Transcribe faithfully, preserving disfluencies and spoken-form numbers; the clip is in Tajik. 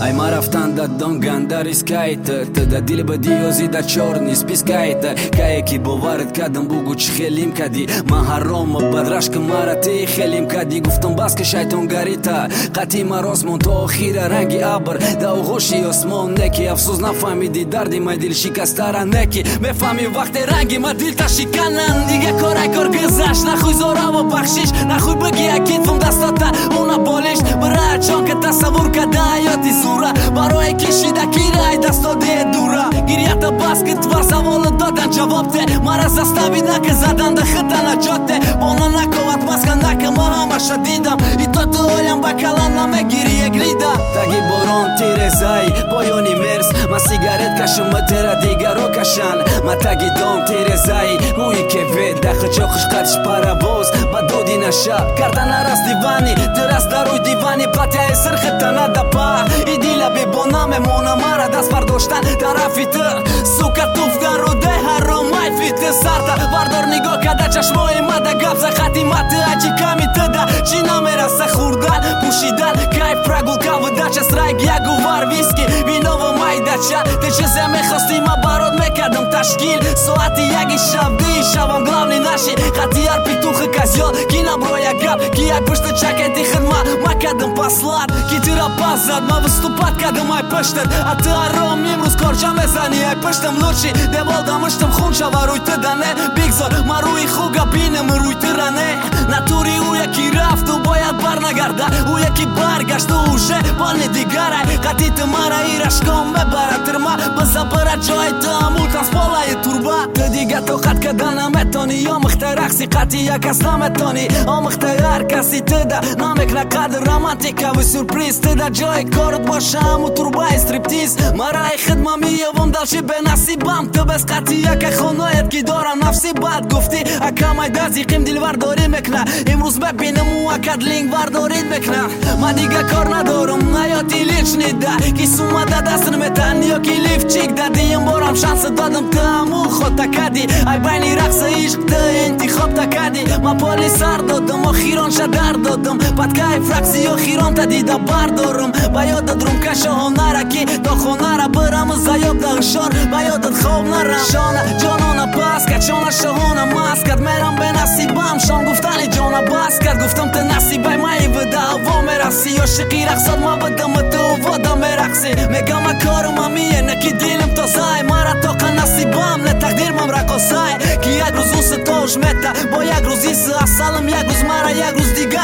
Ай ма рафтан да донган да рискайта да дили ба диёзи да чорни спискайта кае ки боварат кадам бугу чи хелим кади ма ҳарома бадрашка марати хелим кади гуфтам баска шайтонгарита қати марос мон то охира ранги абр да оғоши осмон неки афсӯс нафаҳмиди дарди май дил шикастара неки мефаҳми вақте ранги ма дилта шиканан дига корай кор гузашт нахӯй зораво бахшиш нахӯй бигӣ акитвам дастота уна болиш бира чонка тасаввур када ҳаёти зура барои кишида кирай дастодие дура гирията баскет ва саволу додан ҷавобте мара застави нака заданда хита наҷотте бона наковат маска нака ма ҳамаша дидам и то ту олям ба калан намегири еглида таги борон тирезай поёни мерс ма сигарет кашам ма тера дигаро кашан ма таги дом тирезай ҳуи кевед дахачоқиш қадиш паравоз ба доди наша картана раз дивани тирас даруй дивани патяи сирхитана дапа и дила бебона мемона мара даст бардоштан тарафи ты сука туфгаруде ҳаромай фити сарта бардор нигоҳ када чашмои мада гап за хати мати ачи ками тыда чӣ намераса хурдан пушидан кайф прогулка выдача страйк ягу вар виски виново майдача ты чизе мехости ма барот мекардам ташкил соати яги шаб дии шабам главни наши хати яр петухи козёл ки наброя гап ки як пушти чакети хидма ма кардам паслат ки тира пас зад ма выступат кардам ай пуштат а ты аром имрӯз корҷа мезани ай пуштам лучи девол дамуштам хун шава рӯй ты да не бигзор ма рӯи хуга бинам рӯй тыра не натури ӯ яки рафту бояд барнагарда ӯ яки баргашту уже бони дигарай қати ты мара ирашком мебара тирма бизабира ҷои ты амултан с полаи турба ты дига тоқат када наметони омихта рақси қати якас наметони омихта ҳар каси тыда намекна қадр романтикави сюрприз тыда ҷои корут боша ҳаму турбаи стриптиз мараи хидма миёвам далши бенасибам ты без қати яка хоноят ки дорам нафси бад гуфти акамай дазиқим дилвардорӣ мекна имрӯз мебинам ӯ акадлинг вардорид мекна ма дига кор надорам наёти лични да ки сумада даст метан ёки лифчик дадиим борам шанса додам ты ҳаму хота кади ай байни рақса ишқ ты интихоб такади ма поли сар додам охирон шадар додам падкай фракси охирон тадида бардорам ба ёдат румкашоҳонара ки то хонара бираму заёб да ҳушор ба ёдат хоб нарам шона ҷонона паска чона шоҳона маскат мерам бенасибам шон гуфтани ҷона баскат гуфтам ты насибай маи бida ҳаво мераси ошиқи рақсот ма бидама ту вода мерақси мегама корума миена ки дилам тозай мара тоқа насибам не тақдирмам рақосай ки як рӯз ӯ ситош мета бо як рӯз иси асалам як рӯз мара як рӯз дига